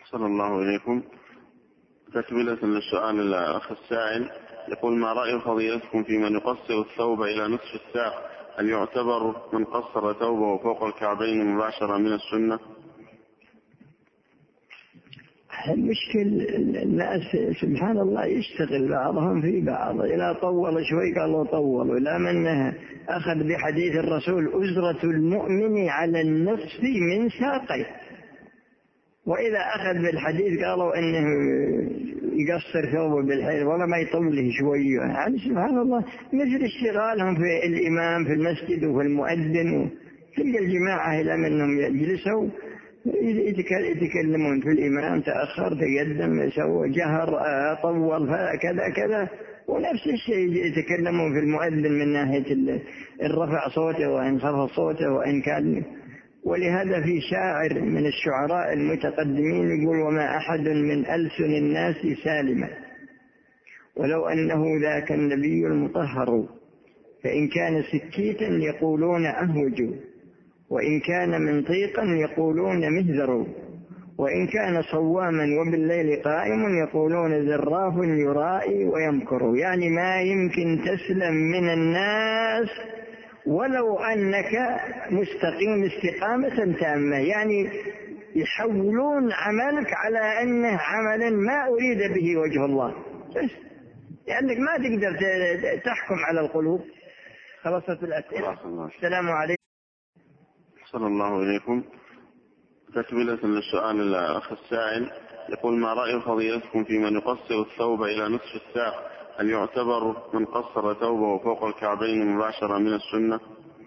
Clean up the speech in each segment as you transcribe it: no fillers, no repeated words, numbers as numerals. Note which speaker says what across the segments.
Speaker 1: صلى الله إليكم. تكملة للسؤال الأخ السائل يقول: ما رأي فضيلتكم في من يقصر الثوب إلى نصف الساق؟ هل يعتبر من قصر ثوبه فوق الكعبين مباشرة من السنة؟
Speaker 2: المشكل الناس سبحان الله يشتغل بعضهم في بعض، إذا طول شوي قالوا طولوا، لا منها أخذ بحديث الرسول: أزرة المؤمن على النصف من ساقيه. وإذا أخذ بالحديث قالوا إنه يقصر ثوبه بالحيل ولا ما يطوله شوية. يعني سبحان الله مثل اشتغالهم في الإمام في المسجد وفي المؤذن، تلقى الجماعة إلى منهم يجلسوا يتكلمون في الإمام، تأخر تقدم سوى جهر طول كذا كذا، ونفس الشيء يتكلمون في المؤذن من ناحية الرفع صوته وإن خفض صوته وإن كان. ولهذا في شاعر من الشعراء المتقدمين يقول: وما أحد من ألسن الناس سالما ولو أنه ذاك النبي المطهر، فإن كان سكيتا يقولون أهوج، وإن كان منطيقا يقولون مهذر، وإن كان صواما وبالليل قائم يقولون زراف يرائي ويمكر. يعني ما يمكن تسلم من الناس ولو أنك مستقيم استقامة تامة، يعني يحولون عملك على أنه عملا ما أريد به وجه الله، لأنك ما تقدر تحكم على القلوب. خلصت الأسئلة. السلام عليكم.
Speaker 1: صلى الله إليكم. تكملة للسؤال الأخ السائل يقول: ما رأي فضيلتكم في من يقصر الثوب إلى نصف الساق؟ هل يعتبر من قصر ثوبه فوق الكعبين مباشرة من السنة؟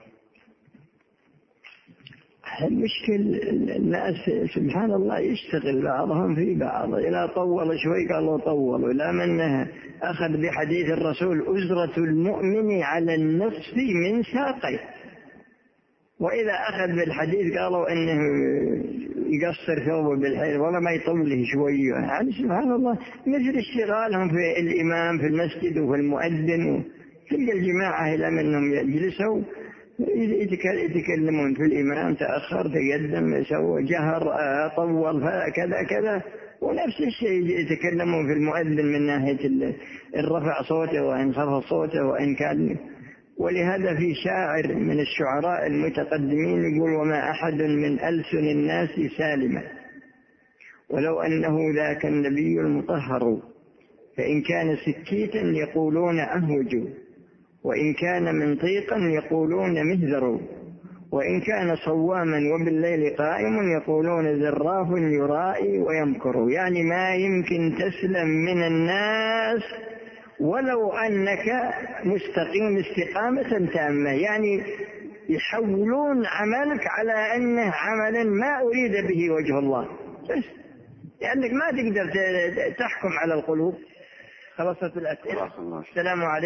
Speaker 2: المشكل الناس سبحان الله يشتغل بعضهم في بعض، إذا طول شوي قالوا طولوا، لا منها أخذ بحديث الرسول: أزرة المؤمن على النصف من ساقيه. وإذا أخذ بالحديث قالوا إنه يقصر ثوبه بالحيل ولا ما يطوله شوية. يعني سبحان الله مثل اشتغالهم في الإمام في المسجد وفي المؤذن، تلقى الجماعة إلى منهم يجلسوا يتكلمون في الإمام، تأخر تقدم سوى جهر طول كذا كذا، ونفس الشيء يتكلمون في المؤذن من ناحية الرفع صوته وإن خفض صوته وإن كان. ولهذا في شاعر من الشعراء المتقدمين يقول: وما أحد من ألسن الناس سالما ولو أنه ذاك النبي المطهر، فإن كان سكيتا يقولون أهوج، وإن كان منطيقا يقولون مهذر، وإن كان صواما وبالليل قائم يقولون زراف يرائي ويمكر. يعني ما يمكن تسلم من الناس ولو أنك مستقيم استقامة تامة، يعني يحولون عملك على أنه عملا ما أريد به وجه الله، لأنك ما تقدر تحكم على القلوب. خلصت الأسئلة. السلام عليكم.